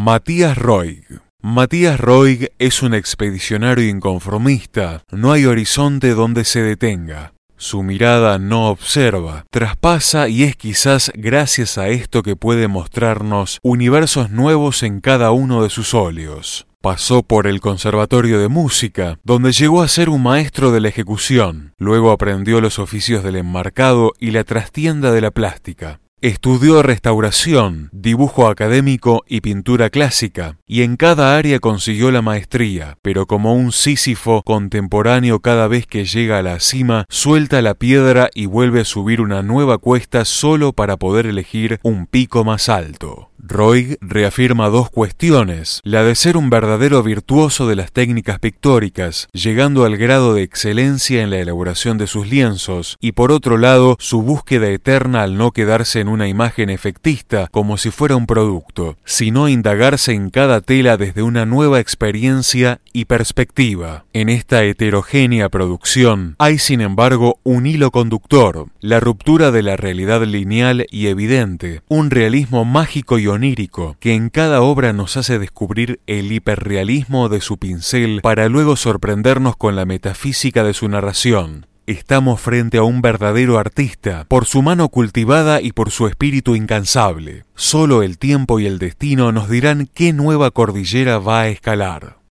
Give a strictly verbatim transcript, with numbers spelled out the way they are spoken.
Matías Roig. Matías Roig es un expedicionario inconformista. No hay horizonte donde se detenga. Su mirada no observa, traspasa y es quizás gracias a esto que puede mostrarnos universos nuevos en cada uno de sus óleos. Pasó por el Conservatorio de Música, donde llegó a ser un maestro de la ejecución. Luego aprendió los oficios del enmarcado y la trastienda de la plástica. Estudió restauración, dibujo académico y pintura clásica, y en cada área consiguió la maestría, pero como un Sísifo contemporáneo cada vez que llega a la cima, suelta la piedra y vuelve a subir una nueva cuesta solo para poder elegir un pico más alto. Roig reafirma dos cuestiones, la de ser un verdadero virtuoso de las técnicas pictóricas, llegando al grado de excelencia en la elaboración de sus lienzos, y por otro lado, su búsqueda eterna al no quedarse en una imagen efectista como si fuera un producto, sino indagarse en cada tela desde una nueva experiencia y perspectiva. En esta heterogénea producción hay sin embargo un hilo conductor, la ruptura de la realidad lineal y evidente, un realismo mágico y onírico que en cada obra nos hace descubrir el hiperrealismo de su pincel para luego sorprendernos con la metafísica de su narración. Estamos frente a un verdadero artista, por su mano cultivada y por su espíritu incansable. Solo el tiempo y el destino nos dirán qué nueva cordillera va a escalar.